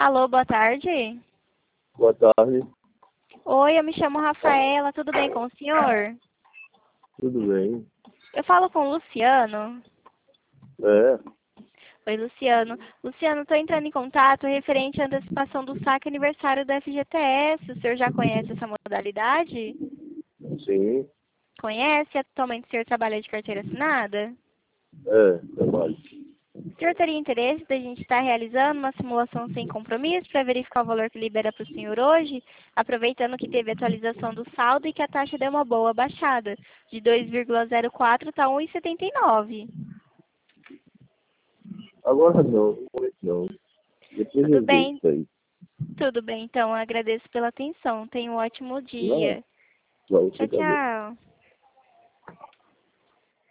Alô, boa tarde. Boa tarde, Oi, eu me chamo Rafaela, tudo bem com o senhor? tudo bem? Eu falo com o Luciano. É, Oi, Luciano. Luciano, estou entrando em contato referente à antecipação do saque aniversário do FGTS. O senhor já conhece essa modalidade? sim, Conhece? Atualmente o senhor trabalha de carteira assinada? trabalho. O senhor teria interesse da gente estar realizando uma simulação sem compromisso para verificar o valor que libera para o senhor hoje, aproveitando que teve atualização do saldo e que a taxa deu uma boa baixada, de 2,04 está 1,79. Agora não, hoje não. Depois Tudo eu vejo bem? isso aí. Tudo bem, então agradeço pela atenção. Tenha um ótimo Não, dia. pra Tchau, você também. tchau.